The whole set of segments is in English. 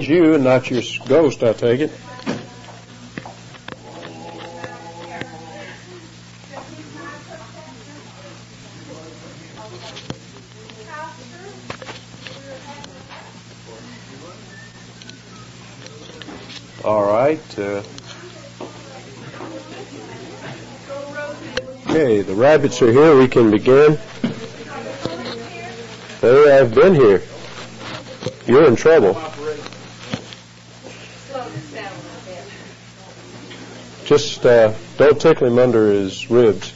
you and not your ghost, I take it. All right. Okay, the rabbits are here. We can begin. They have been here. You're in trouble. Just don't tickle him under his ribs.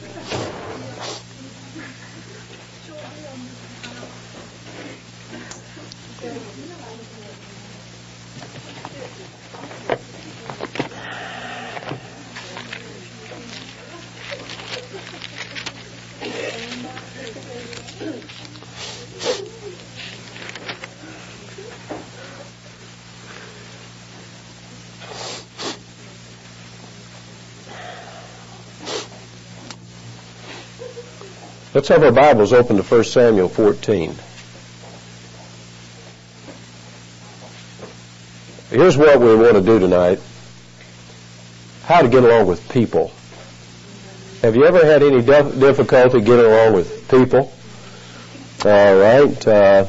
Let's have our Bibles open to 1 Samuel 14. Here's what we want to do tonight. How to get along with people. Have you ever had any difficulty getting along with people? All right.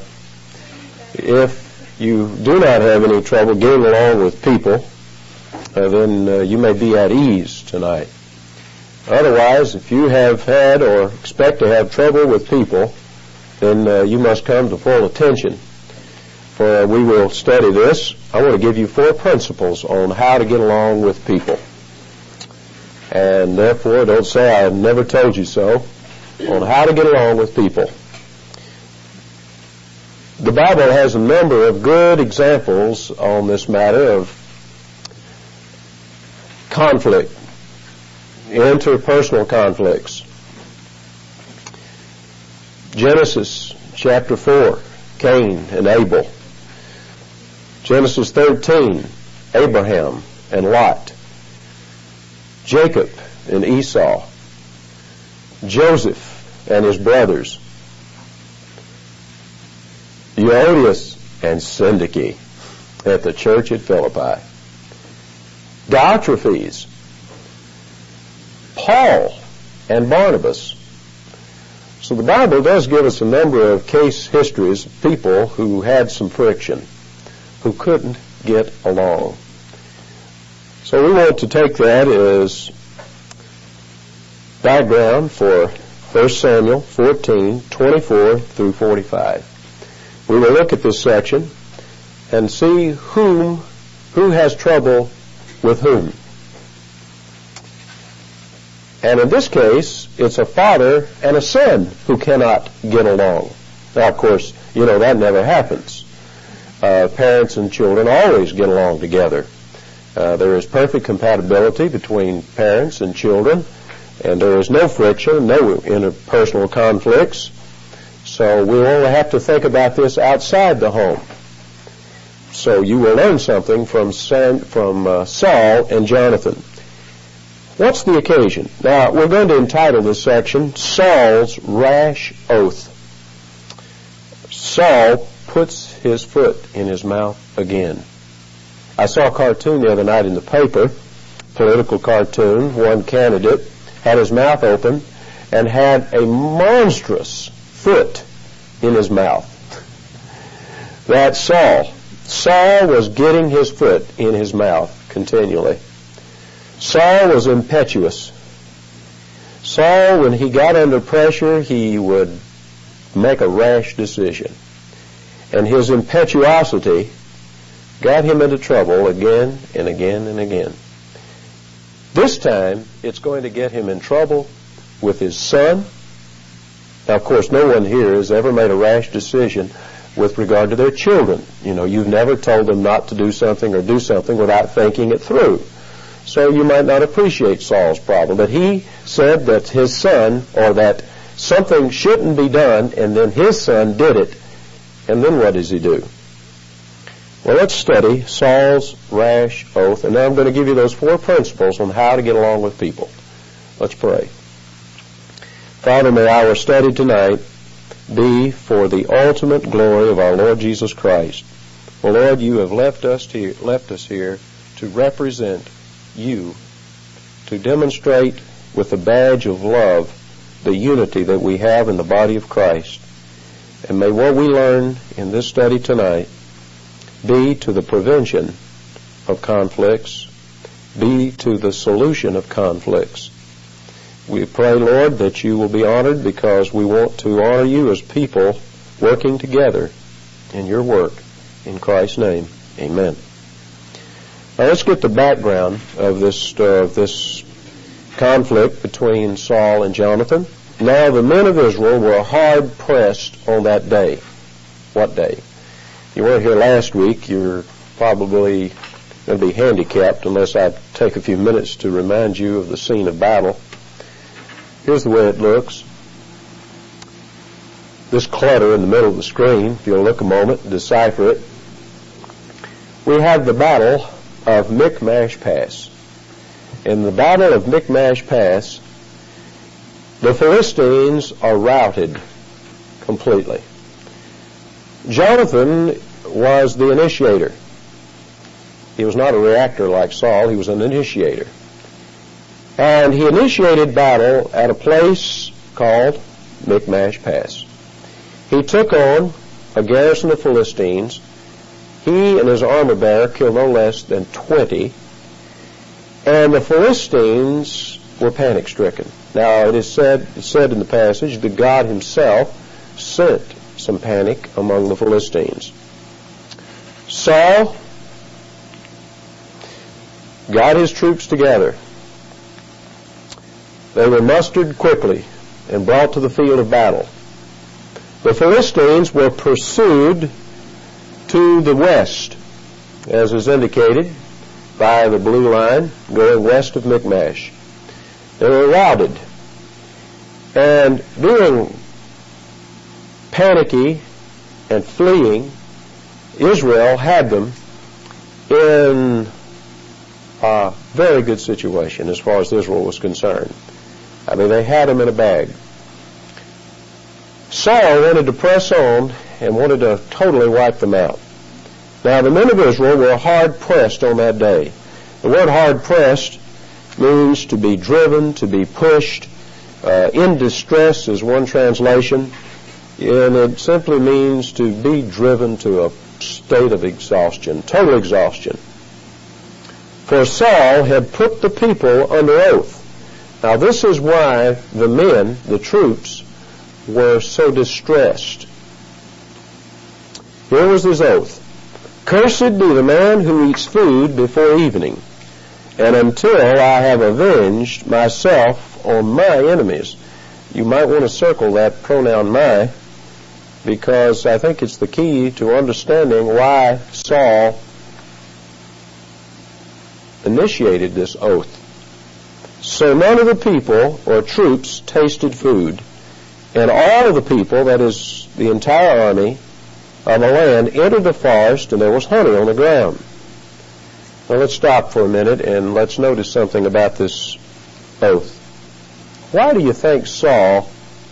If you do not have any trouble getting along with people, then you may be at ease tonight. Otherwise, if you have had or expect to have trouble with people, then you must come to full attention. For we will study this. I want to give you 4 principles on how to get along with people. And therefore, don't say I never told you so, on how to get along with people. The Bible has a number of good examples on this matter of conflict. Interpersonal conflicts. Genesis chapter 4, Cain and Abel. Genesis 13, Abraham and Lot. Jacob and Esau. Joseph and his brothers. Euodias and Syntyche at the church at Philippi. Diotrephes, Paul and Barnabas. So the Bible does give us a number of case histories of people who had some friction, who couldn't get along. So we want to take that as background for 1 Samuel 14, 24 through 45. We will look at this section and see who has trouble with whom. And in this case, it's a father and a son who cannot get along. Now, of course, you know that never happens. Parents and children always get along together. There is perfect compatibility between parents and children, and there is no friction, no interpersonal conflicts. So we only have to think about this outside the home. So you will learn something from Saul and Jonathan. What's the occasion? Now, we're going to entitle this section, Saul's Rash Oath. Saul puts his foot in his mouth again. I saw a cartoon the other night in the paper, political cartoon. One candidate had his mouth open and had a monstrous foot in his mouth. That's Saul. Saul was getting his foot in his mouth continually. Saul was impetuous. Saul, when he got under pressure, he would make a rash decision. And his impetuosity got him into trouble again and again and again. This time, it's going to get him in trouble with his son. Now, of course, no one here has ever made a rash decision with regard to their children. You know, you've never told them not to do something or do something without thinking it through. So you might not appreciate Saul's problem. But he said that his son, or that something shouldn't be done, and then his son did it. And then what does he do? Well, let's study Saul's rash oath. And now I'm going to give you those 4 principles on how to get along with people. Let's pray. Father, may our study tonight be for the ultimate glory of our Lord Jesus Christ, Well, Lord, you have left us here to represent you, to demonstrate with the badge of love the unity that we have in the body of Christ. And may what we learn in this study tonight be to the prevention of conflicts, be to the solution of conflicts. We pray, Lord, that you will be honored because we want to honor you as people working together in your work. In Christ's name, amen. Now let's get the background of this conflict between Saul and Jonathan. Now the men of Israel were hard pressed on that day. What day? If you weren't here last week, you're probably going to be handicapped unless I take a few minutes to remind you of the scene of battle. Here's the way it looks. This clutter in the middle of the screen, if you'll look a moment and decipher it, we have the Battle of Michmash Pass. In the Battle of Michmash Pass, the Philistines are routed completely. Jonathan was the initiator. He was not a reactor like Saul, he was an initiator. And he initiated battle at a place called Michmash Pass. He took on a garrison of Philistines. He and his armor bearer killed no less than 20. And the Philistines were panic-stricken. Now, it is said in the passage that God himself sent some panic among the Philistines. Saul got his troops together. They were mustered quickly and brought to the field of battle. The Philistines were pursued to the west, as is indicated by the blue line going west of Michmash. They were routed. And being panicky and fleeing, Israel had them in a very good situation as far as Israel was concerned. I mean, they had them in a bag. Saul wanted to press on and wanted to totally wipe them out. Now, the men of Israel were hard pressed on that day. The word hard pressed means to be driven, to be pushed. In distress is one translation, and it simply means to be driven to a state of exhaustion, total exhaustion. For Saul had put the people under oath. Now, this is why the men, the troops, were so distressed. Here was his oath. Cursed be the man who eats food before evening, and until I have avenged myself on my enemies. You might want to circle that pronoun my, because I think it's the key to understanding why Saul initiated this oath. So none of the people or troops tasted food, and all of the people, that is the entire army of the land, entered the forest, and there was honey on the ground. Now let's stop for a minute and let's notice something about this oath. Why do you think Saul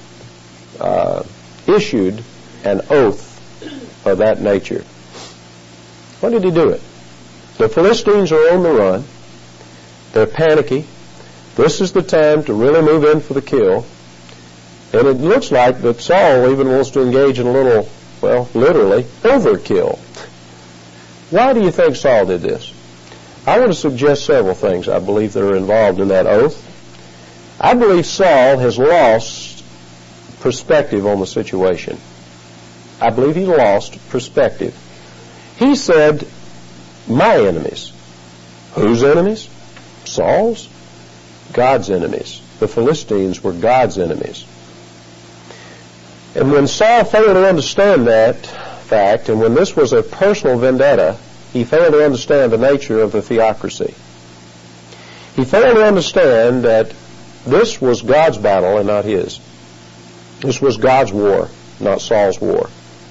issued an oath of that nature? Why did he do it? The Philistines are on the run. They're panicky. This is the time to really move in for the kill. And it looks like that Saul even wants to engage in a little, well, literally, overkill. Why do you think Saul did this? I want to suggest several things, I believe, that are involved in that oath. I believe Saul has lost perspective on the situation. I believe he lost perspective. He said, my enemies. Whose enemies? Saul's? God's enemies. The Philistines were God's enemies. And when Saul failed to understand that fact, and when this was a personal vendetta, he failed to understand the nature of the theocracy. He failed to understand that this was God's battle and not his. This was God's war, not Saul's war.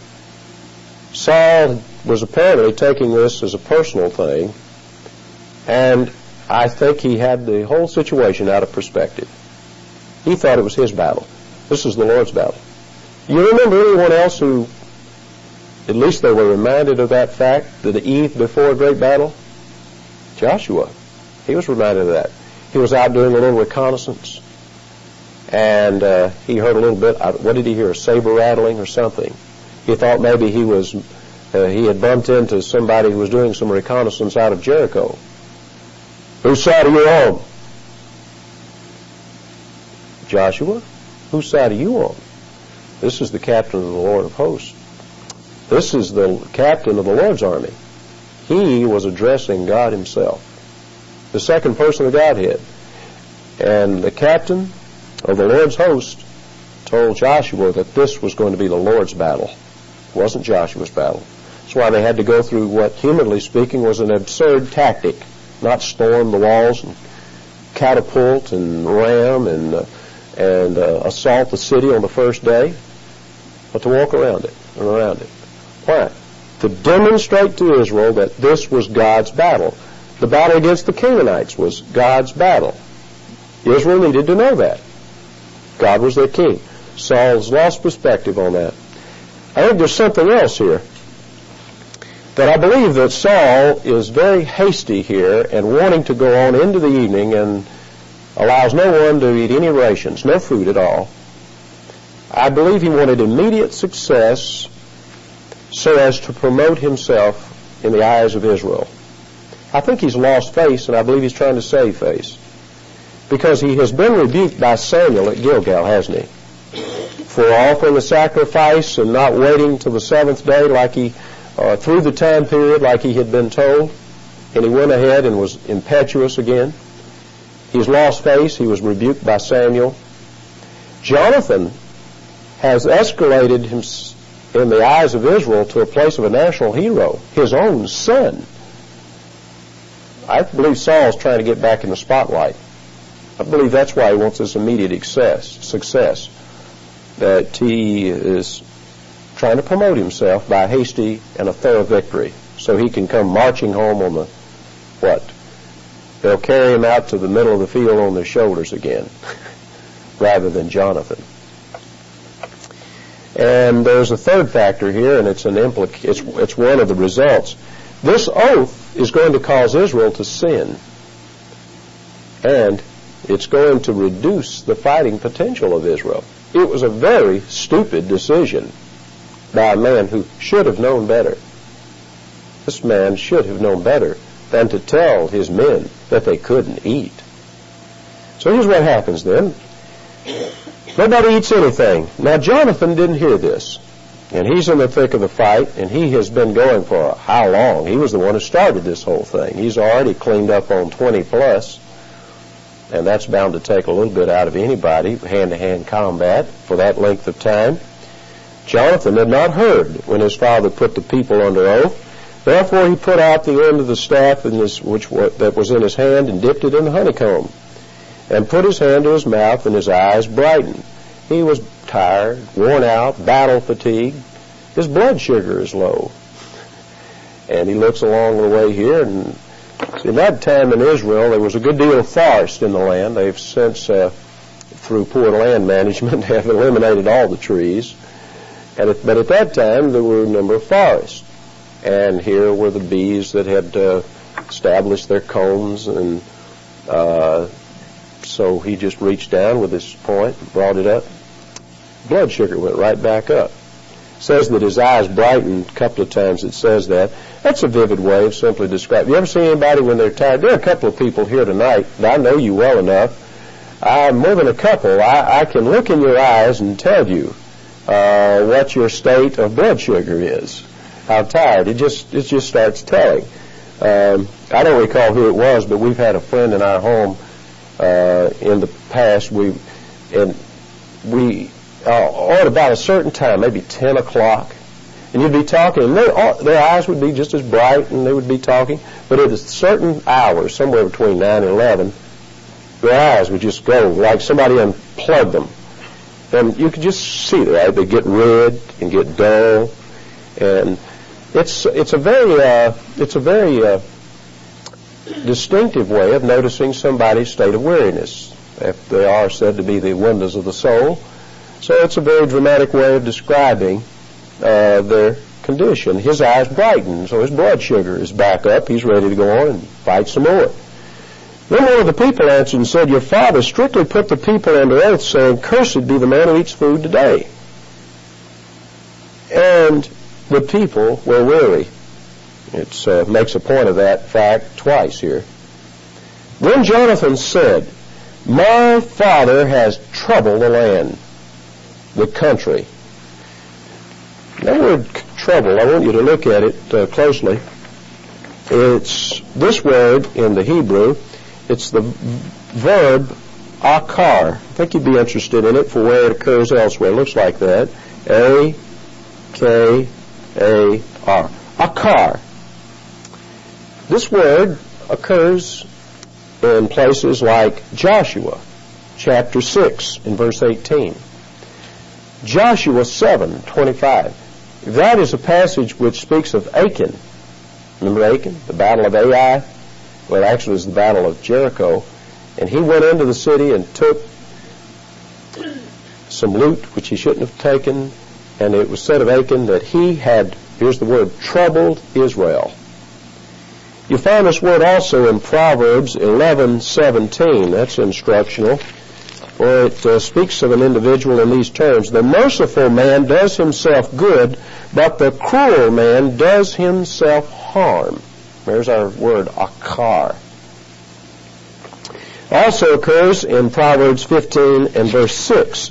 Saul was apparently taking this as a personal thing, and I think he had the whole situation out of perspective. He thought it was his battle. This is the Lord's battle. You remember anyone else who At least they were reminded of that fact, that the eve before a great battle. Joshua, he was reminded of that. He was out doing a little reconnaissance, and he heard a little bit. What did he hear? A saber rattling or something. He thought maybe he had bumped into somebody who was doing some reconnaissance out of Jericho. Whose side are you on? Joshua, whose side are you on? This is the captain of the Lord of hosts. This is the captain of the Lord's army. He was addressing God himself, the second person of Godhead. And the captain of the Lord's host told Joshua that this was going to be the Lord's battle. It wasn't Joshua's battle. That's why they had to go through what, humanly speaking, was an absurd tactic. Not storm the walls and catapult and ram and assault the city on the first day, but to walk around it and around it. Why? To demonstrate to Israel that this was God's battle. The battle against the Canaanites was God's battle. Israel needed to know that. God was their king. Saul's lost perspective on that. I think there's something else here. That I believe that Saul is very hasty here and wanting to go on into the evening and allows no one to eat any rations, no food at all. I believe he wanted immediate success so as to promote himself in the eyes of Israel. I think he's lost face, and I believe he's trying to save face. Because he has been rebuked by Samuel at Gilgal, hasn't he? For offering a sacrifice and not waiting till the seventh day like he, through the time period like he had been told. And he went ahead and was impetuous again. He's lost face. He was rebuked by Samuel. Jonathan has escalated him in the eyes of Israel to a place of a national hero, his own son. I believe Saul's trying to get back in the spotlight. I believe that's why he wants this immediate success, that he is trying to promote himself by a hasty and a thorough victory so he can come marching home on the, they'll carry him out to the middle of the field on their shoulders again rather than Jonathan. And there's a third factor here, and it's one of the results. This oath is going to cause Israel to sin, and it's going to reduce the fighting potential of Israel. It was a very stupid decision by a man who should have known better. This man should have known better than to tell his men that they couldn't eat. So here's what happens then. Nobody eats anything. Now Jonathan didn't hear this, and he's in the thick of the fight, and he has been going for how long? He was the one who started this whole thing. He's already cleaned up on 20 plus, and that's bound to take a little bit out of anybody, hand-to-hand combat for that length of time. Jonathan had not heard when his father put the people under oath. Therefore he put out the end of the staff that was in his hand and dipped it in the honeycomb, and put his hand to his mouth, and his eyes brightened. He was tired, worn out, battle fatigued. His blood sugar is low. And he looks along the way here, and in that time in Israel, there was a good deal of forest in the land. They've since, through poor land management, have eliminated all the trees. But at that time, there were a number of forests. And here were the bees that had established their combs, and so he just reached down with his point and brought it up. Blood sugar went right back up. It says that his eyes brightened a couple of times. It says that. That's a vivid way of simply describing. You ever see anybody when they're tired? There are a couple of people here tonight that I know you well enough. More than a couple. I can look in your eyes and tell you what your state of blood sugar is. How tired. It just starts telling. I don't recall who it was, but we've had a friend in our home in the past. At about a certain time, maybe 10 o'clock, and you'd be talking, and their eyes would be just as bright, and they would be talking, but at a certain hour, somewhere between 9 and 11, their eyes would just go like somebody unplugged them. And you could just see that. They get red and get dull, and it's a very distinctive way of noticing somebody's state of weariness. If they are said to be the windows of the soul, so it's a very dramatic way of describing their condition. His eyes brighten, so his blood sugar is back up. He's ready to go on and fight some more. Then one of the people answered and said, "Your father strictly put the people under oath, saying, 'Cursed be the man who eats food today.' And the people were weary." It makes a point of that fact twice here. Then Jonathan said, "My father has troubled the land, the country." That word trouble, I want you to look at it closely. It's this word in the Hebrew. It's the verb akar. I think you'd be interested in it for where it occurs elsewhere. It looks like that. A-K-A-R. Akar. This word occurs in places like Joshua chapter 6 in verse 18. Joshua 7:25. That is a passage which speaks of Achan. Remember Achan? The battle of Ai? Well, actually it was the battle of Jericho. And he went into the city and took some loot which he shouldn't have taken. And it was said of Achan that he had, here's the word, troubled Israel. You find this word also in Proverbs 11:17. That's instructional, where it speaks of an individual in these terms. "The merciful man does himself good, but the cruel man does himself harm." There's our word, akar. Also occurs in Proverbs 15 and verse 6.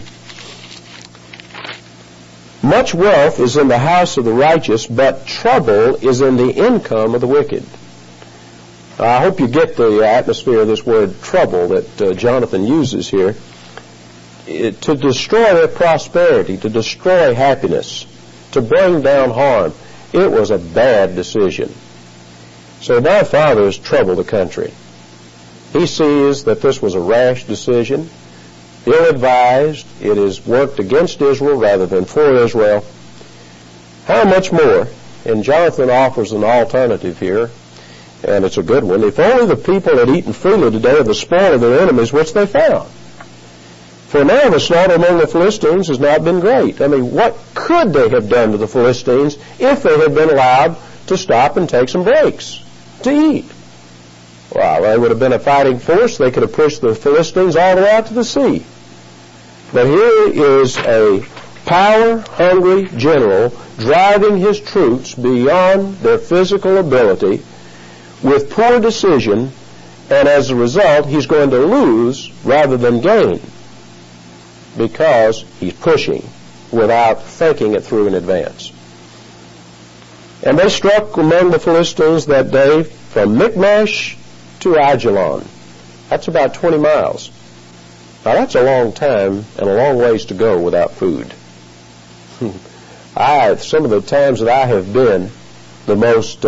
"Much wealth is in the house of the righteous, but trouble is in the income of the wicked." I hope you get the atmosphere of this word trouble that Jonathan uses here. To destroy their prosperity, to destroy happiness, to bring down harm, it was a bad decision. So my father has troubled the country. He sees that this was a rash decision, ill-advised. It has worked against Israel rather than for Israel. How much more? And Jonathan offers an alternative here, and it's a good one. "If only the people had eaten freely today of the spoil of their enemies which they found. For now the slaughter among the Philistines has not been great." I mean, what could they have done to the Philistines if they had been allowed to stop and take some breaks to eat? Well, they would have been a fighting force. They could have pushed the Philistines all the way out to the sea. But here is a power-hungry general driving his troops beyond their physical ability with poor decision, and as a result, he's going to lose rather than gain because he's pushing without thinking it through in advance. "And they struck among the Philistines that day from Michmash to Ajalon." That's about 20 miles. Now that's a long time and a long ways to go without food. Some of the times that I have been the most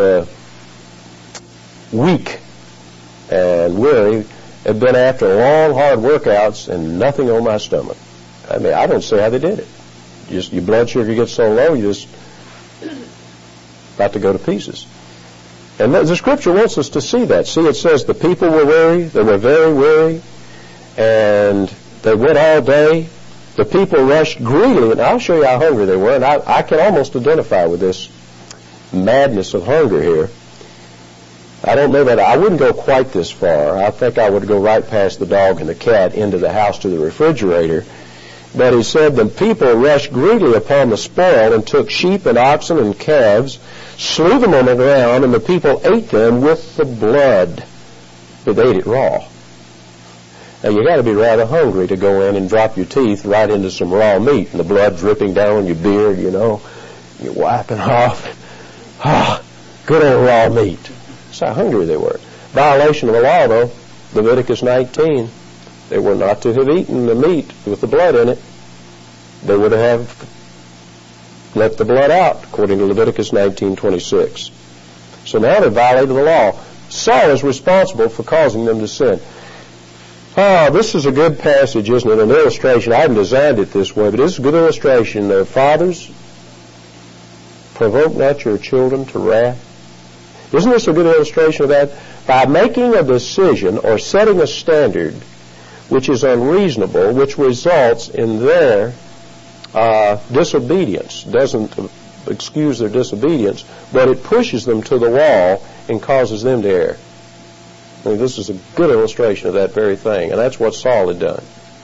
weak and weary have been after long, hard workouts and nothing on my stomach. I mean, I don't see how they did it. Just your blood sugar gets so low, you just about to go to pieces. And the Scripture wants us to see that. See, it says the people were weary, they were very weary, and they went all day. The people rushed greedily, and I'll show you how hungry they were, and I can almost identify with this madness of hunger here. I don't know that I wouldn't go quite this far. I think I would go right past the dog and the cat into the house to the refrigerator. But he said, "The people rushed greedily upon the spoil and took sheep and oxen and calves, slew them on the ground, and the people ate them with the blood." But they ate it raw. Now you got to be rather hungry to go in and drop your teeth right into some raw meat, and the blood dripping down on your beard, you know, you're wiping off. Good old raw meat. That's how hungry they were. Violation of the law, though. Leviticus 19. They were not to have eaten the meat with the blood in it. They would have let the blood out, according to Leviticus 19:26. So now they violated the law. Saul is responsible for causing them to sin. This is a good passage, isn't it? An illustration. I haven't designed it this way, but it's a good illustration. Fathers, provoke not your children to wrath. Isn't this a good illustration of that? By making a decision or setting a standard which is unreasonable, which results in their disobedience, doesn't excuse their disobedience, but it pushes them to the wall and causes them to err. I mean, this is a good illustration of that very thing, and that's what Saul had done.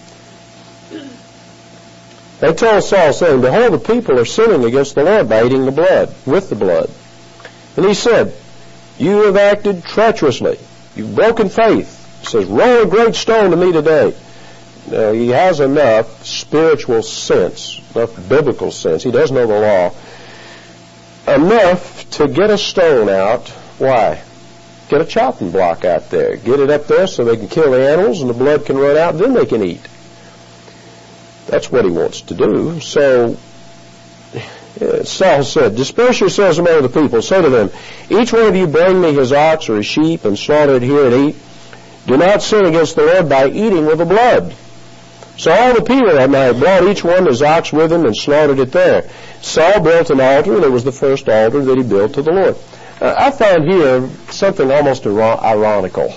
They told Saul, saying, "Behold, the people are sinning against the Lord by eating the blood, with the blood." And he said, "You have acted treacherously. You've broken faith." He says, "Roll a great stone to me today." Now, he has enough spiritual sense, enough biblical sense. He does know the law. Enough to get a stone out. Why? Get a chopping block out there. Get it up there so they can kill the animals and the blood can run out and then they can eat. That's what he wants to do. So Saul said, "Disperse yourselves among the people. Say to them, each one of you bring me his ox or his sheep and slaughter it here and eat. Do not sin against the Lord by eating with the blood." So all the people that night brought each one his ox with him and slaughtered it there. Saul built an altar, and it was the first altar that he built to the Lord. I find here something almost ironical.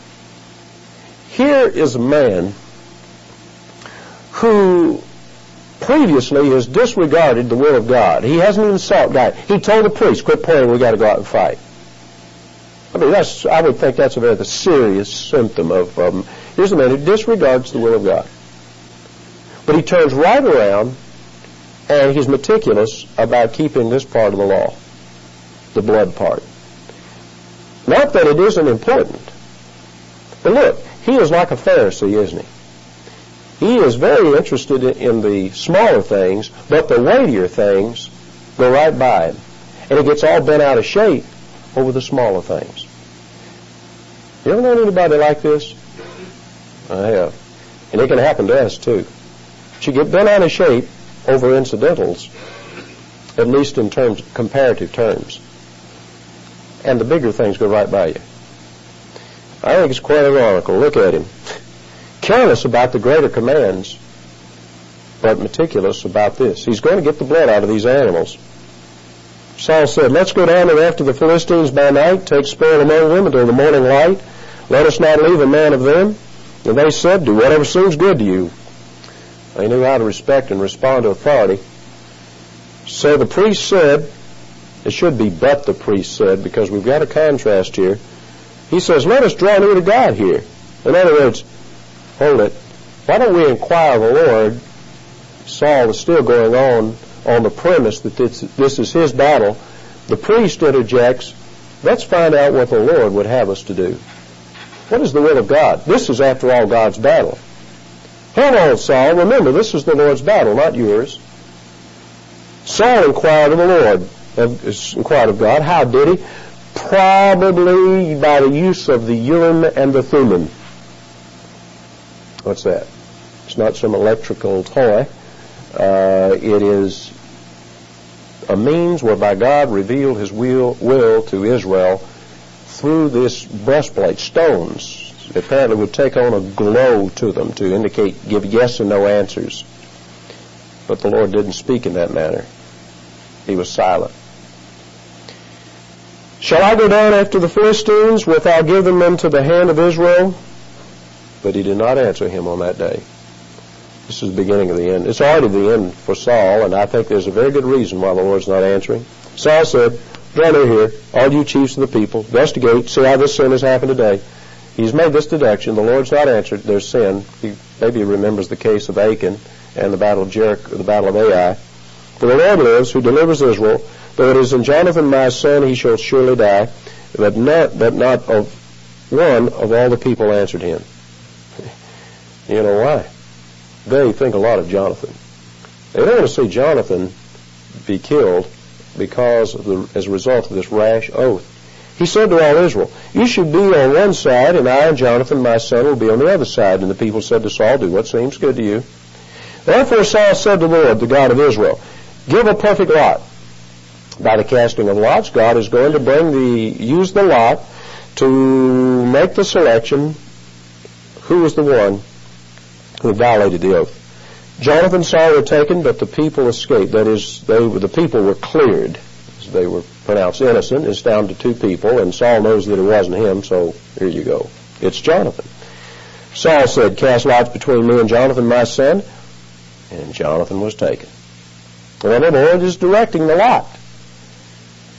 Here is a man who previously has disregarded the will of God. He hasn't even sought God. He told the priest, "Quit praying, we've got to go out and fight." I mean, I would think that's a very serious symptom of, here's a man who disregards the will of God. But he turns right around and he's meticulous about keeping this part of the law, the blood part. Not that it isn't important. But look, he is like a Pharisee, isn't he? He is very interested in the smaller things, but the weightier things go right by him. And he gets all bent out of shape over the smaller things. You ever known anybody like this? I have. And it can happen to us too. But you get bent out of shape over incidentals, at least in terms, comparative terms. And the bigger things go right by you. I think it's quite ironical. Look at him. Careless about the greater commands, but meticulous about this. He's going to get the blood out of these animals. Saul said, "Let's go down and after the Philistines by night, take spoil among them until the morning light. Let us not leave a man of them." And they said, "Do whatever seems good to you." They knew how to respect and respond to authority. So the priest said, it should be "but the priest said," because we've got a contrast here. He says, "Let us draw near to God here." In other words, hold it. Why don't we inquire of the Lord? Saul is still going on the premise that this is his battle. The priest interjects, "Let's find out what the Lord would have us to do." What is the will of God? This is, after all, God's battle. Hold on, Saul. Remember, this is the Lord's battle, not yours. Saul inquired of the Lord, inquired of God. How did he? Probably by the use of the Urim and the Thummim. What's that? It's not some electrical toy. It is a means whereby God revealed his will to Israel through this breastplate, stones. It apparently would take on a glow to them to indicate, give yes and no answers. But the Lord didn't speak in that manner. He was silent. "Shall I go down after the Philistines? Wilt thou give them into the hand of Israel?" But he did not answer him on that day. This is the beginning of the end. It's already the end for Saul, and I think there's a very good reason why the Lord's not answering. Saul said, "Draw near here, all you chiefs of the people, investigate, see how this sin has happened today." He's made this deduction. The Lord's not answered their sin. Maybe he remembers the case of Achan and the battle of Jericho, the battle of Ai. "For the Lord lives, who delivers Israel. Though it is in Jonathan my son, he shall surely die." But not of one of all the people answered him. You know why? They think a lot of Jonathan. They don't want to see Jonathan be killed because as a result of this rash oath. He said to all Israel, "You should be on one side, and I and Jonathan my son will be on the other side." And the people said to Saul, "Do what seems good to you." Therefore Saul said to the Lord, the God of Israel, "Give a perfect lot." By the casting of lots, God is going to use the lot to make the selection who was the one who violated the oath. Jonathan and Saul were taken, but the people escaped. That is, the people were cleared. They were pronounced innocent. It's down to 2 people, and Saul knows that it wasn't him, so here you go. It's Jonathan. Saul said, "Cast lots between me and Jonathan my son," and Jonathan was taken. Well, the Lord is directing the lot.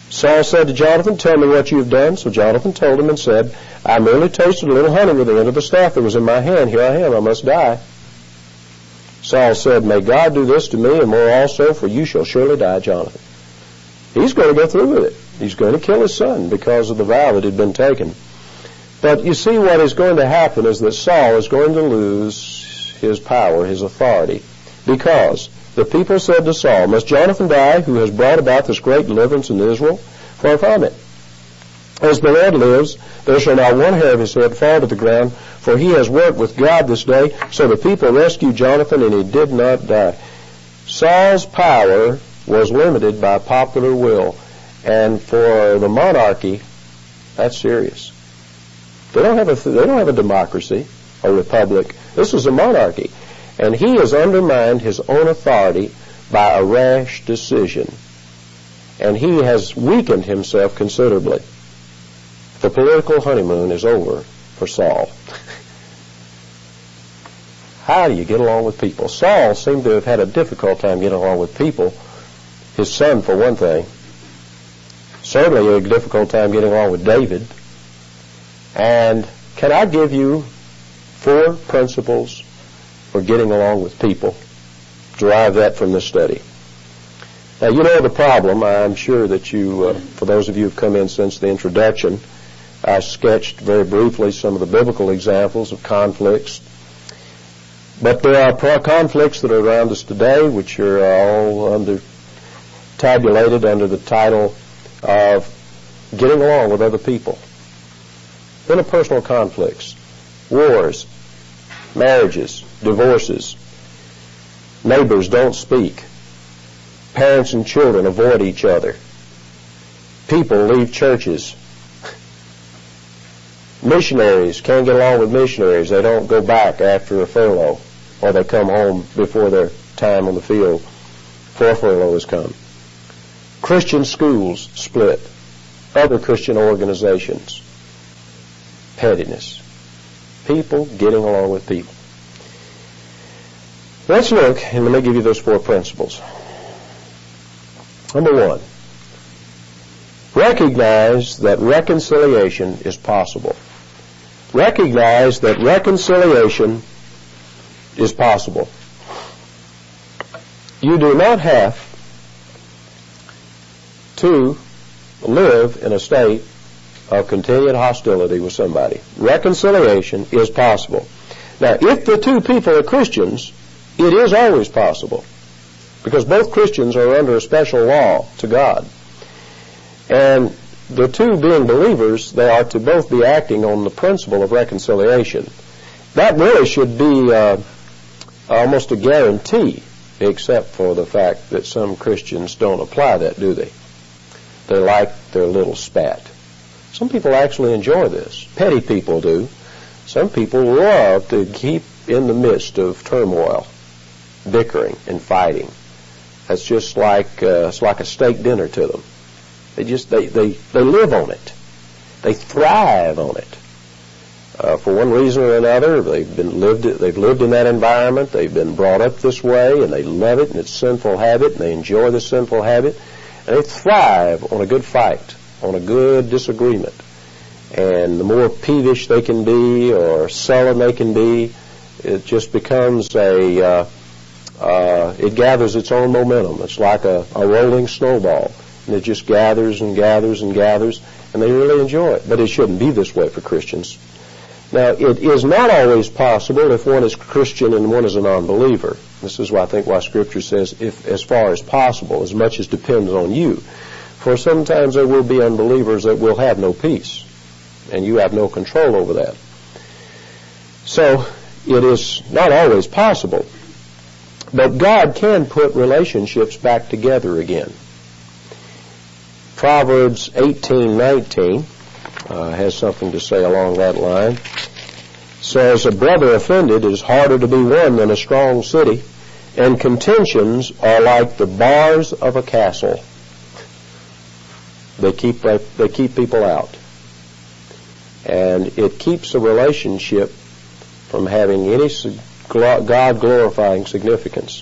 Saul said to Jonathan, "Tell me what you have done." So Jonathan told him and said, "I merely tasted a little honey with the end of the staff that was in my hand. Here I am. I must die." Saul said, "May God do this to me and more also, for you shall surely die, Jonathan." He's going to go through with it. He's going to kill his son because of the vow that had been taken. But you see, what is going to happen is that Saul is going to lose his power, his authority, because the people said to Saul, "Must Jonathan die, who has brought about this great deliverance in Israel? Far from it. As the Lord lives, there shall not one hair of his head fall to the ground, for he has worked with God this day." So the people rescued Jonathan, and he did not die. Saul's power was limited by popular will, and for the monarchy, that's serious. They don't have a democracy, a republic. This is a monarchy. And he has undermined his own authority by a rash decision. And he has weakened himself considerably. The political honeymoon is over for Saul. How do you get along with people? Saul seemed to have had a difficult time getting along with people. His son, for one thing. Certainly a difficult time getting along with David. And can I give you 4 principles for getting along with people? Derive that from this study. Now, you know the problem. I'm sure that you, for those of you who have come in since the introduction, I sketched very briefly some of the biblical examples of conflicts. But there are conflicts that are around us today, which are all tabulated under the title of getting along with other people. Interpersonal conflicts, wars, marriages, divorces, neighbors don't speak, parents and children avoid each other, people leave churches, missionaries can't get along with missionaries, they don't go back after a furlough, or they come home before their time on the field before furlough has come. Christian schools split, other Christian organizations, pettiness, people getting along with people. Let's look, and let me give you those 4 principles. Number 1, recognize that reconciliation is possible. Recognize that reconciliation is possible. You do not have to live in a state of continued hostility with somebody. Reconciliation is possible. Now, if the 2 people are Christians, it is always possible, because both Christians are under a special law to God. And the 2 being believers, they are to both be acting on the principle of reconciliation. That really should be almost a guarantee, except for the fact that some Christians don't apply that, do they? They like their little spat. Some people actually enjoy this. Petty people do. Some people love to keep in the midst of turmoil, bickering and fighting. That's just like it's like a steak dinner to them. They live on it. They thrive on it. For one reason or another, they've lived in that environment. They've been brought up this way, and they love it, and it's a sinful habit, and they enjoy the sinful habit, and they thrive on a good fight, on a good disagreement. And the more peevish they can be or sullen they can be, it just becomes it gathers its own momentum. It's like a rolling snowball, and it just gathers and gathers and gathers, and they really enjoy it. But it shouldn't be this way for Christians. Now, it is not always possible if one is Christian and one is a non-believer. This is why I think why Scripture says, if as far as possible, as much as depends on you. For sometimes there will be unbelievers that will have no peace, and you have no control over that. So, it is not always possible. But God can put relationships back together again. Proverbs 18:19 has something to say along that line. Says, "A brother offended is harder to be won than a strong city, and contentions are like the bars of a castle." They keep people out. And it keeps a relationship from having any God-glorifying significance.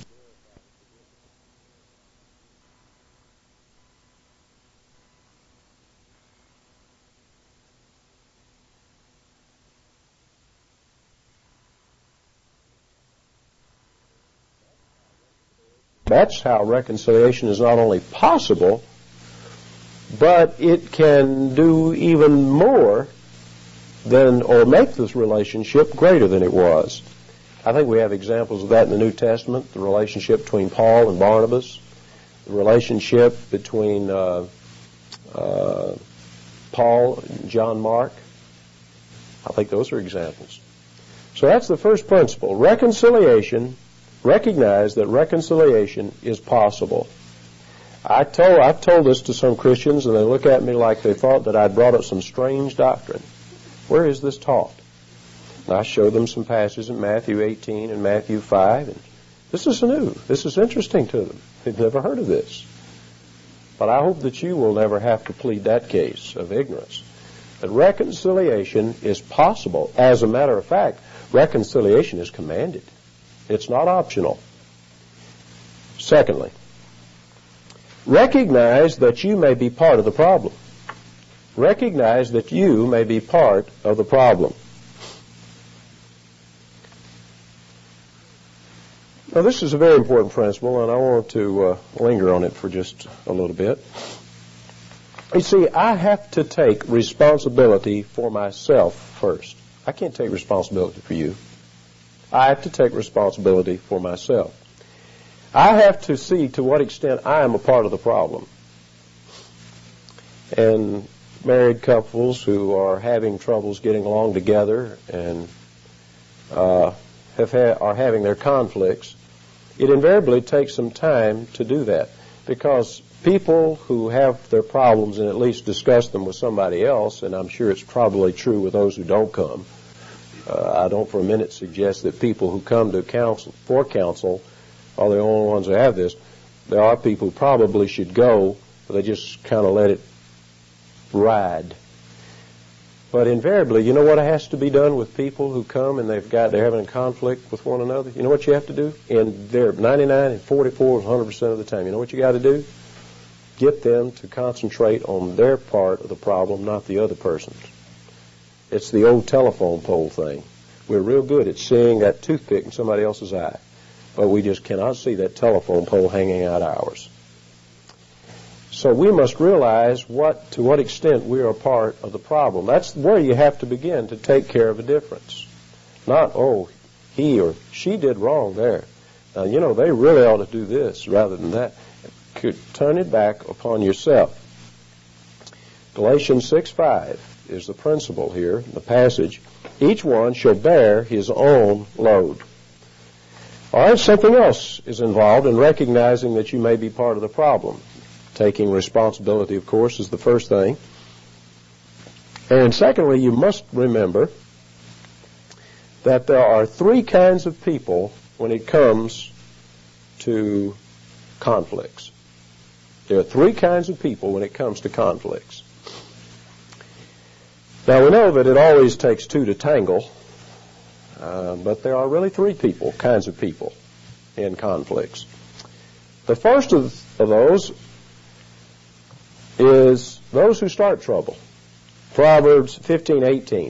That's how reconciliation is not only possible, but it can do even more than, or make this relationship greater than it was. I think we have examples of that in the New Testament, the relationship between Paul and Barnabas, the relationship between Paul and John Mark. I think those are examples. So that's the first principle. Reconciliation, recognize that reconciliation is possible. I've told this to some Christians, and they look at me like they thought that I'd brought up some strange doctrine. Where is this taught? And I showed them some passages in Matthew 18 and Matthew 5, and this is new. This is interesting to them. They've never heard of this. But I hope that you will never have to plead that case of ignorance. That reconciliation is possible. As a matter of fact, reconciliation is commanded. It's not optional. Secondly, recognize that you may be part of the problem. Recognize that you may be part of the problem. Now, this is a very important principle, and I want to linger on it for just a little bit. You see, I have to take responsibility for myself first. I can't take responsibility for you. I have to take responsibility for myself. I have to see to what extent I am a part of the problem. And married couples who are having troubles getting along together and are having their conflicts, it invariably takes some time to do that, because people who have their problems and at least discuss them with somebody else, and I'm sure it's probably true with those who don't come. I don't for a minute suggest that people who come to counsel are the only ones who have this. There are people who probably should go, but they just kind of let it ride. But invariably, you know what has to be done with people who come and they're having a conflict with one another? You know what you have to do? And they're 99 and 44, 100% of the time. You know what you got to do? Get them to concentrate on their part of the problem, not the other person's. It's the old telephone pole thing. We're real good at seeing that toothpick in somebody else's eye, but we just cannot see that telephone pole hanging out ours. So we must realize to what extent we are a part of the problem. That's where you have to begin to take care of a difference. Not, oh, he or she did wrong there. Now, you know, they really ought to do this rather than that. Could turn it back upon yourself. Galatians 6:5 is the principle here, the passage. Each one shall bear his own load. All right, something else is involved in recognizing that you may be part of the problem. Taking responsibility, of course, is the first thing. And secondly, you must remember that there are three kinds of people when it comes to conflicts. There are three kinds of people when it comes to conflicts. Now, we know that it always takes two to tangle, but there are really three kinds of people in conflicts. The first of those is those who start trouble. Proverbs 15:18.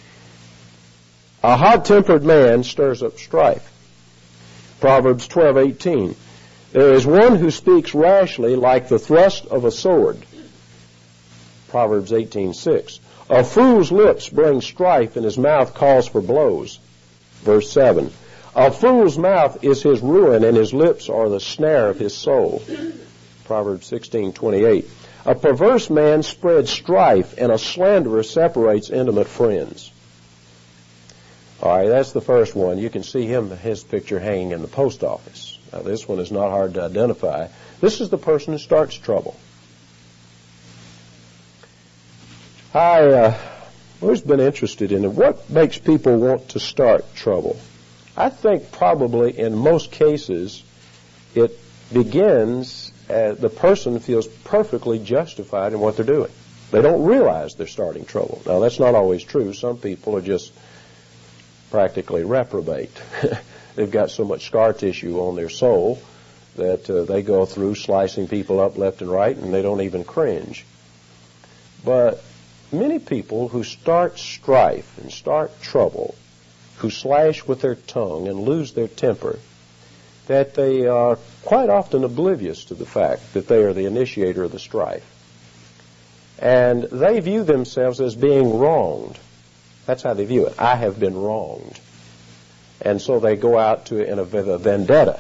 A hot-tempered man stirs up strife. Proverbs 12:18. There is one who speaks rashly like the thrust of a sword. Proverbs 18:6. A fool's lips bring strife, and his mouth calls for blows. Verse 7. A fool's mouth is his ruin, and his lips are the snare of his soul. Proverbs 16:28. A perverse man spreads strife, and a slanderer separates intimate friends. All right, that's the first one. You can see his picture hanging in the post office. Now, this one is not hard to identify. This is the person who starts trouble. I've always been interested in what makes people want to start trouble. I think probably in most cases it begins the person feels perfectly justified in what they're doing. They don't realize they're starting trouble. Now, that's not always true. Some people are just practically reprobate. They've got so much scar tissue on their soul that they go through slicing people up left and right, and they don't even cringe. But many people who start strife and start trouble, who slash with their tongue and lose their temper, that they are quite often oblivious to the fact that they are the initiator of the strife. And they view themselves as being wronged. That's how they view it. I have been wronged. And so they go out in a vendetta.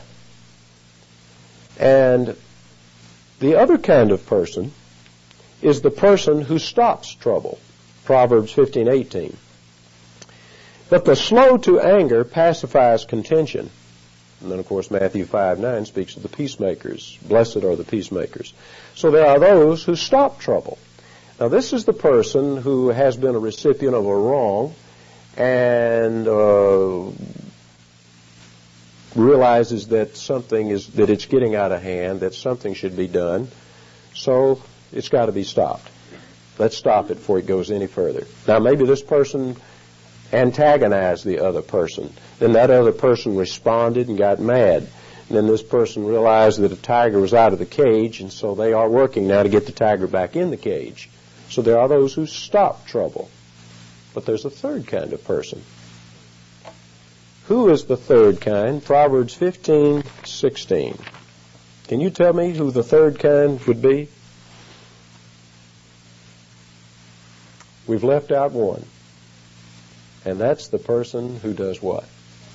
And the other kind of person is the person who stops trouble. Proverbs 15:18. But the slow to anger pacifies contention. And then, of course, Matthew 5:9 speaks of the peacemakers. Blessed are the peacemakers. So there are those who stop trouble. Now, this is the person who has been a recipient of a wrong and realizes that that it's getting out of hand, that something should be done. So it's got to be stopped. Let's stop it before it goes any further. Now, maybe this person antagonized the other person. Then that other person responded and got mad. And then this person realized that a tiger was out of the cage, and so they are working now to get the tiger back in the cage. So there are those who stop trouble. But there's a third kind of person. Who is the third kind? Proverbs 15:16. Can you tell me who the third kind would be? We've left out one. And that's the person who does what?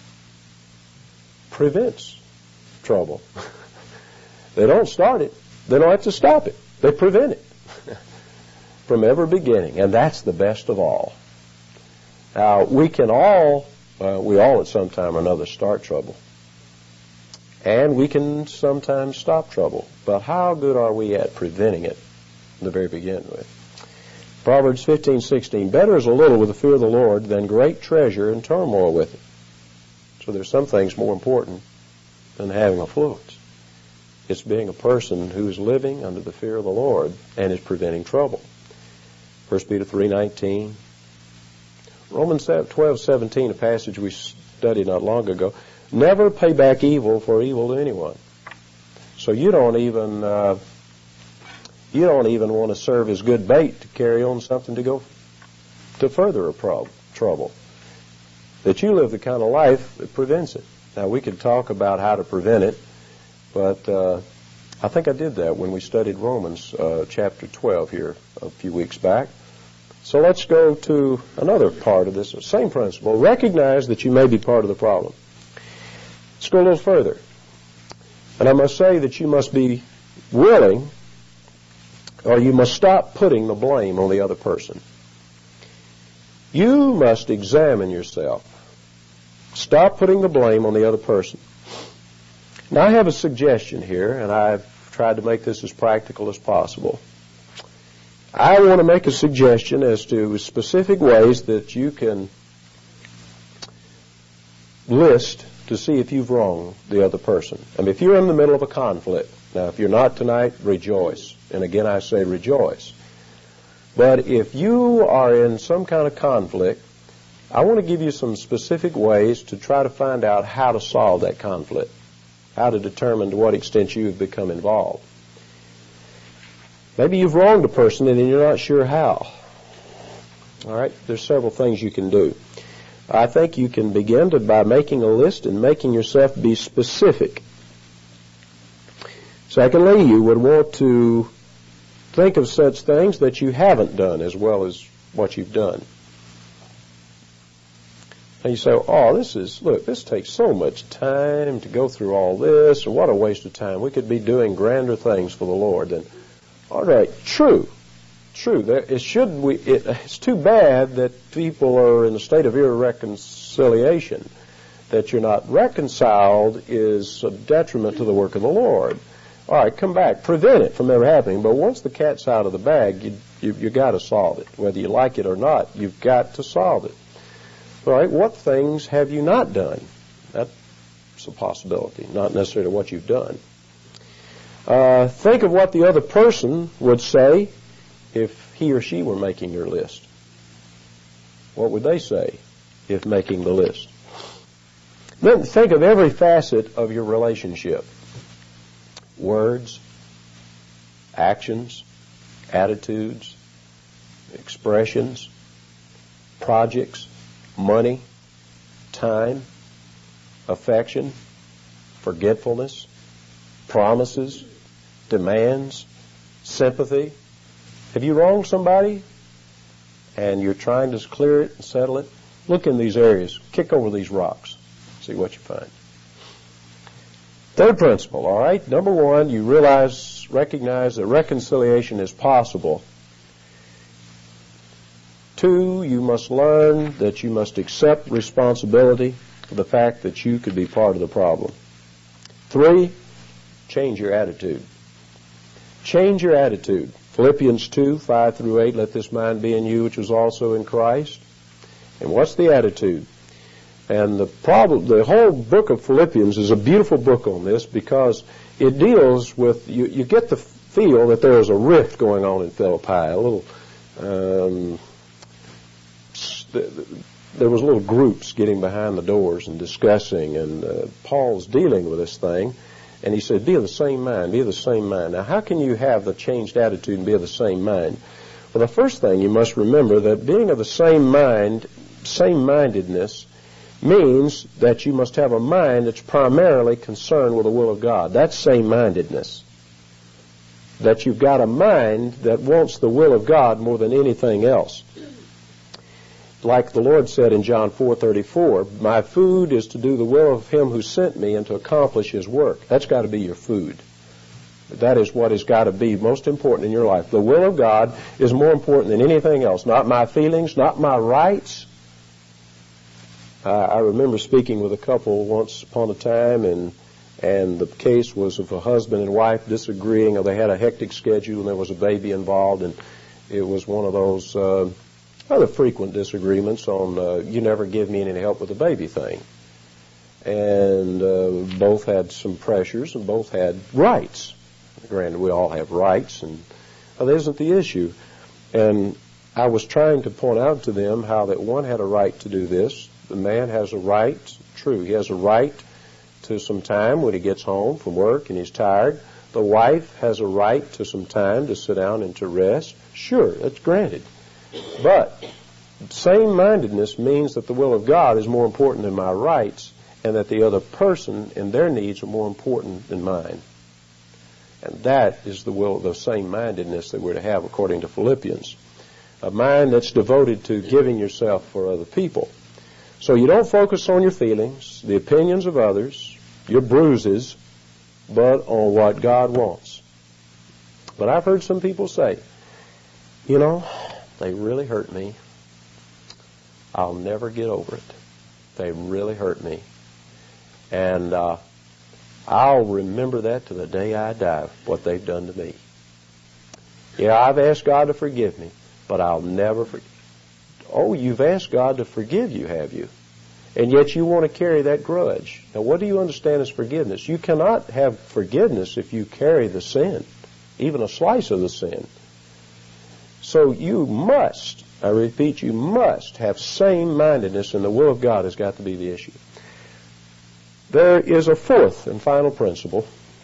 Prevents trouble. They don't start it. They don't have to stop it. They prevent it from ever beginning. And that's the best of all. Now, we all at some time or another start trouble. And we can sometimes stop trouble. But how good are we at preventing it in the very beginning with? Proverbs 15:16, better is a little with the fear of the Lord than great treasure and turmoil with it. So there's some things more important than having affluence. It's being a person who is living under the fear of the Lord and is preventing trouble. 1 Peter 3:19. Romans 12:17, a passage we studied not long ago. Never pay back evil for evil to anyone. So you don't even want to serve as good bait to carry on something to go to further a trouble. That you live the kind of life that prevents it. Now, we could talk about how to prevent it, but I think I did that when we studied Romans chapter 12 here a few weeks back. So let's go to another part of this, same principle. Recognize that you may be part of the problem. Let's go a little further. And I must say that you must be willing, or you must stop putting the blame on the other person. You must examine yourself. Stop putting the blame on the other person. Now, I have a suggestion here, and I've tried to make this as practical as possible. I want to make a suggestion as to specific ways that you can list to see if you've wronged the other person. I mean, if you're in the middle of a conflict, now if you're not tonight, rejoice. And again, I say rejoice. But if you are in some kind of conflict, I want to give you some specific ways to try to find out how to solve that conflict, how to determine to what extent you have become involved. Maybe you've wronged a person and you're not sure how. All right, there's several things you can do. I think you can begin by making a list and making yourself be specific. Secondly, you would want to think of such things that you haven't done as well as what you've done. And you say, this takes so much time to go through all this, or what a waste of time. We could be doing grander things for the Lord than... All right, true. It's too bad that people are in a state of irreconciliation. That you're not reconciled is a detriment to the work of the Lord. All right, come back. Prevent it from ever happening. But once the cat's out of the bag, you got to solve it. Whether you like it or not, you've got to solve it. All right, what things have you not done? That's a possibility, not necessarily what you've done. Think of what the other person would say if he or she were making your list. What would they say if making the list? Then think of every facet of your relationship. Words, actions, attitudes, expressions, projects, money, time, affection, forgetfulness, promises, demands, sympathy. Have you wronged somebody and you're trying to clear it and settle it? Look in these areas. Kick over these rocks. See what you find. Third principle, all right? Number one, you recognize that reconciliation is possible. Two, you must learn that you must accept responsibility for the fact that you could be part of the problem. Three, change your attitude. Change your attitude. Philippians 2, 5 through 8, let this mind be in you, which was also in Christ. And what's the attitude? And the whole book of Philippians is a beautiful book on this because it deals with, you get the feel that there is a rift going on in Philippi, there was little groups getting behind the doors and discussing, and Paul's dealing with this thing, and he said, be of the same mind, be of the same mind. Now, how can you have the changed attitude and be of the same mind? Well, the first thing you must remember that being of the same mind, same-mindedness, means that you must have a mind that's primarily concerned with the will of God. That's same-mindedness. That you've got a mind that wants the will of God more than anything else. Like the Lord said in John 4:34, my food is to do the will of him who sent me and to accomplish his work. That's got to be your food. That is what has got to be most important in your life. The will of God is more important than anything else. Not my feelings, not my rights. I remember speaking with a couple once upon a time, and the case was of a husband and wife disagreeing, or they had a hectic schedule and there was a baby involved, and it was one of those rather frequent disagreements on you never give me any help with the baby thing. And both had some pressures and both had rights. Granted, we all have rights, and that isn't the issue. And I was trying to point out to them how that one had a right to do this. The man has a right, true, he has a right to some time when he gets home from work and he's tired. The wife has a right to some time to sit down and to rest. Sure, that's granted. But same-mindedness means that the will of God is more important than my rights, and that the other person and their needs are more important than mine. And that is the will, the same-mindedness that we're to have according to Philippians. A mind that's devoted to giving yourself for other people. So you don't focus on your feelings, the opinions of others, your bruises, but on what God wants. But I've heard some people say, you know, they really hurt me. I'll never get over it. They really hurt me. And I'll remember that to the day I die, what they've done to me. Yeah, I've asked God to forgive me, but I'll never forgive. Oh, you've asked God to forgive you, have you? And yet you want to carry that grudge. Now, what do you understand as forgiveness? You cannot have forgiveness if you carry the sin, even a slice of the sin. So you must, I repeat, you must have same-mindedness, and the will of God has got to be the issue. There is a fourth and final principle.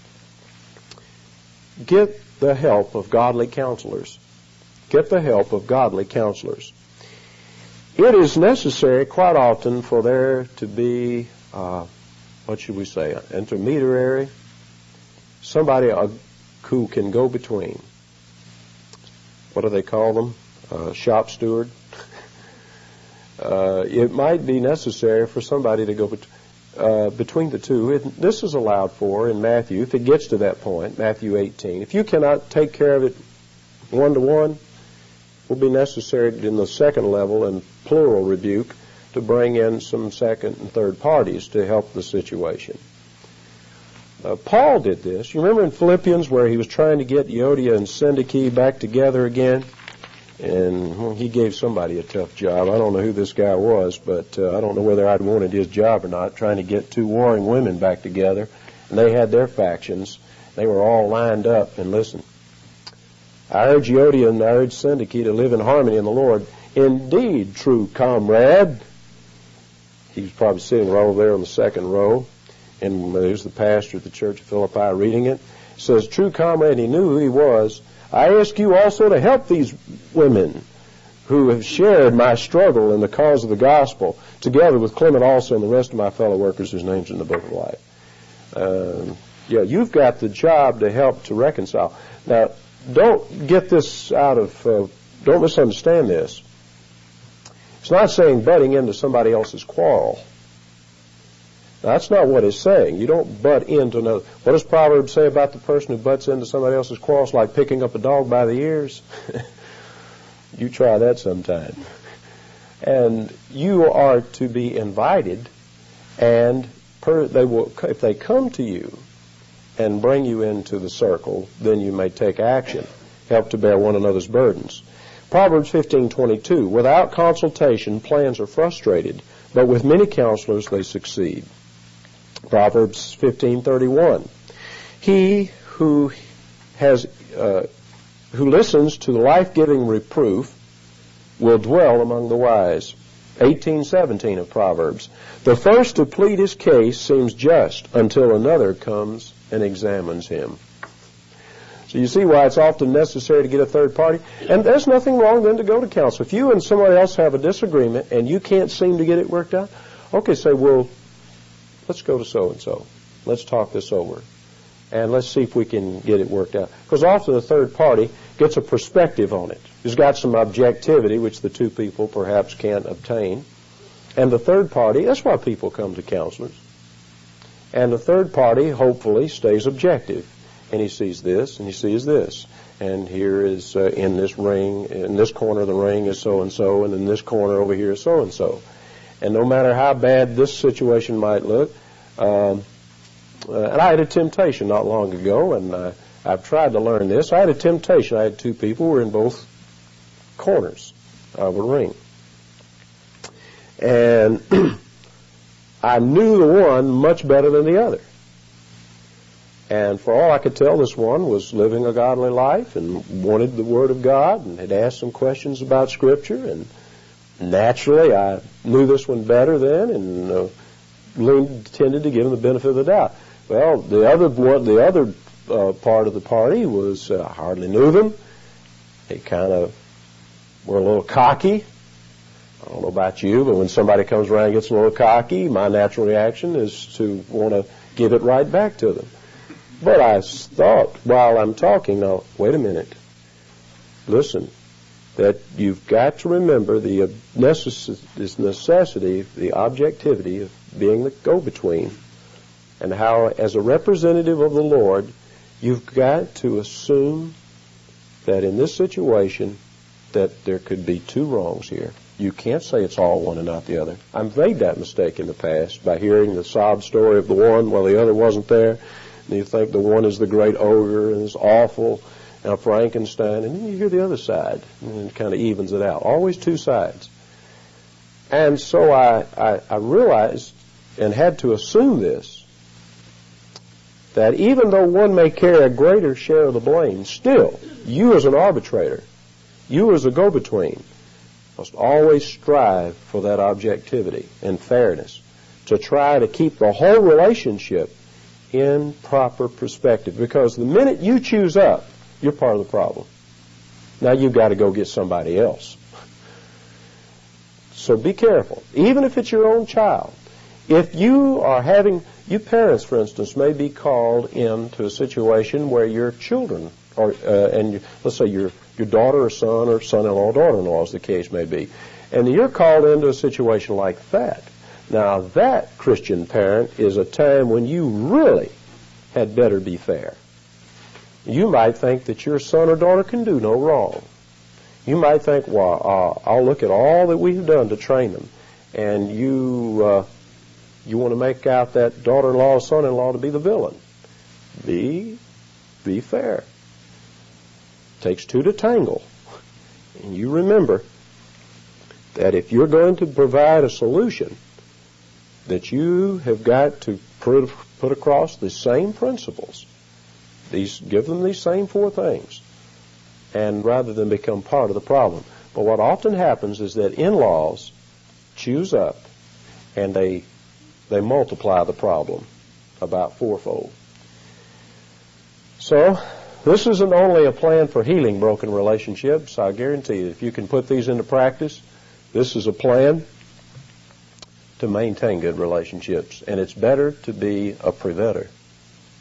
Get the help of godly counselors. Get the help of godly counselors. It is necessary quite often for there to be, what should we say, an intermediary, somebody who can go between. What do they call them? Shop steward. It might be necessary for somebody to go between the two. This is allowed for in Matthew, if it gets to that point, Matthew 18. If you cannot take care of it one-to-one, will be necessary in the second level and plural rebuke to bring in some second and third parties to help the situation. Paul did this. You remember in Philippians where he was trying to get Euodia and Syntyche back together again? And he gave somebody a tough job. I don't know who this guy was, but I don't know whether I'd wanted his job or not, trying to get two warring women back together. And they had their factions. They were all lined up. And listen, I urge Euodia and I urge Syntyche to live in harmony in the Lord. Indeed, true comrade. He was probably sitting right over there on the second row. And there's the pastor at the church of Philippi reading it. It says, true comrade, he knew who he was. I ask you also to help these women who have shared my struggle in the cause of the gospel, together with Clement also and the rest of my fellow workers whose names are in the book of life. You've got the job to help to reconcile. Now, don't get this don't misunderstand this. It's not saying butting into somebody else's quarrel. That's not what it's saying. You don't butt into another. What does Proverbs say about the person who butts into somebody else's quarrel? It's like picking up a dog by the ears. You try that sometime. And you are to be invited, and if they come to you and bring you into the circle, then you may take action, help to bear one another's burdens. Proverbs 15:22, without consultation, plans are frustrated, but with many counselors they succeed. Proverbs 15:31, he who listens to the life-giving reproof will dwell among the wise. 18:17 of Proverbs, the first to plead his case seems just until another comes and examines him. So you see why it's often necessary to get a third party. And there's nothing wrong then to go to counsel. If you and somebody else have a disagreement and you can't seem to get it worked out, okay, say, well, let's go to so-and-so. Let's talk this over. And let's see if we can get it worked out. Because often the third party gets a perspective on it. He's got some objectivity, which the two people perhaps can't obtain. And the third party, that's why people come to counselors. And the third party, hopefully, stays objective. And he sees this, and he sees this. And here is, in this ring, in this corner of the ring is so-and-so, and in this corner over here is so-and-so. And no matter how bad this situation might look, and I had a temptation not long ago, and I've tried to learn this. I had a temptation. I had two people who were in both corners of a ring. And I knew the one much better than the other. And for all I could tell, this one was living a godly life and wanted the Word of God and had asked some questions about Scripture. And naturally, I knew this one better then and tended to give him the benefit of the doubt. Well, the other part of the party was, I hardly knew them. They kind of were a little cocky. I don't know about you, but when somebody comes around and gets a little cocky, my natural reaction is to want to give it right back to them. But I thought while I'm talking, now, wait a minute. Listen, that you've got to remember the necessity, the objectivity of being the go-between, and how, as a representative of the Lord, you've got to assume that in this situation that there could be two wrongs here. You can't say it's all one and not the other. I've made that mistake in the past by hearing the sob story of the one while the other wasn't there. And you think the one is the great ogre and is awful, and Frankenstein, and then you hear the other side, and it kind of evens it out. Always two sides. And so I realized and had to assume this, that even though one may carry a greater share of the blame, still, you as an arbitrator, you as a go-between, must always strive for that objectivity and fairness to try to keep the whole relationship in proper perspective. Because the minute you choose up, you're part of the problem. Now you've got to go get somebody else. So be careful. Even if it's your own child. If you are you parents, for instance, may be called into a situation where your children are, let's say your daughter or son-in-law, daughter-in-law, as the case may be, and you're called into a situation like that. Now, that, Christian parent, is a time when you really had better be fair. You might think that your son or daughter can do no wrong. You might think, well, I'll look at all that we've done to train them, and you want to make out that daughter-in-law or son-in-law to be the villain. Be fair. It takes two to tangle. And you remember that if you're going to provide a solution, that you have got to put across the same principles. Give them these same four things, and rather than become part of the problem. But what often happens is that in-laws choose up, and they multiply the problem about fourfold. So this isn't only a plan for healing broken relationships. I guarantee you, if you can put these into practice, this is a plan to maintain good relationships. And it's better to be a preventer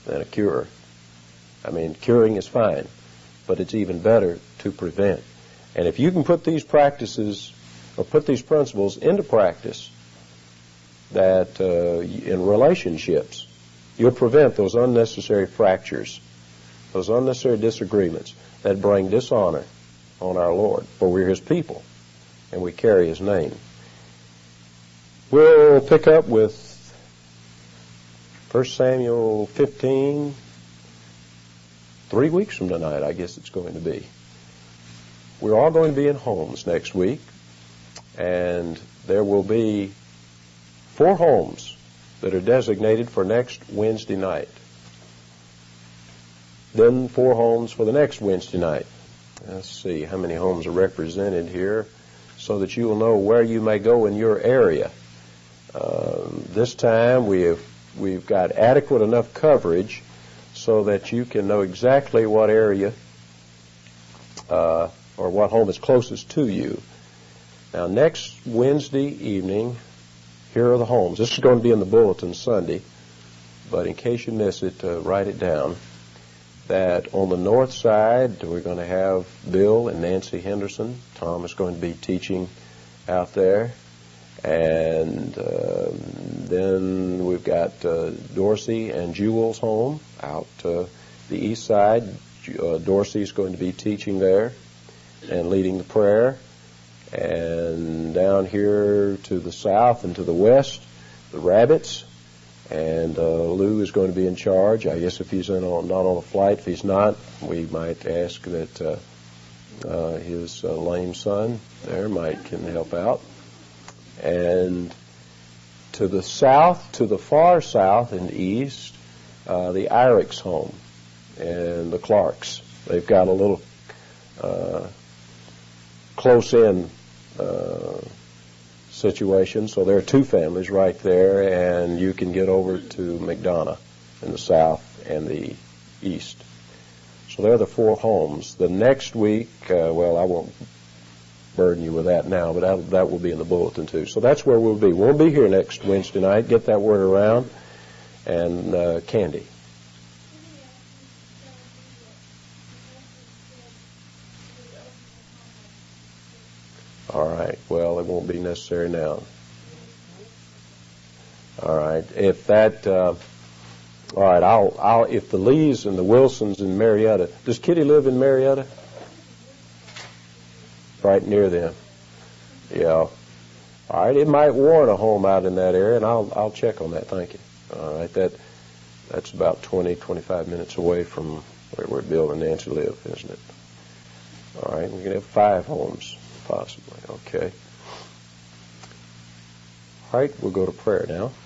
than a cure. I mean, curing is fine, but it's even better to prevent. And if you can put these practices or put these principles into practice, that in relationships, you'll prevent those unnecessary fractures, those unnecessary disagreements that bring dishonor on our Lord. For we're His people, and we carry His name. We'll pick up with 1 Samuel 15, 3 weeks from tonight, I guess it's going to be. We're all going to be in homes next week, and there will be 4 homes that are designated for next Wednesday night. Then 4 homes for the next Wednesday night. Let's see how many homes are represented here so that you will know where you may go in your area. This time we've got adequate enough coverage so that you can know exactly what area or what home is closest to you. Now, next Wednesday evening, here are the homes. This is going to be in the bulletin Sunday, but in case you miss it, write it down. That on the north side, we're going to have Bill and Nancy Henderson. Tom is going to be teaching out there. And then we've got Dorsey and Jewel's home out the east side. Dorsey is going to be teaching there and leading the prayer. And down here to the south and to the west, the Rabbits. And Lou is going to be in charge. I guess if he's not on a flight, if he's not, we might ask that his lame son there can help out. And to the south, to the far south and east, the Irick's home and the Clarks. They've got a little close-in situation, so there are 2 families right there, and you can get over to McDonough in the south and the east. So there are the 4 homes. The next week, well, I won't burden you with that now, but that will be in the bulletin too. So that's where we'll be. We'll be here next Wednesday night. Get that word around. And Candy. All right. Well, it won't be necessary now. All right. If that, all right. I'll. If the Lees and the Wilsons in Marietta. Does Kitty live in Marietta? Right near them. Yeah. All right. It might warrant a home out in that area, and I'll check on that. Thank you. All right. That's about 20-25 minutes away from where Bill and Nancy live, isn't it? All right. We can have 5 homes. Possibly. Okay. All right, we'll go to prayer now.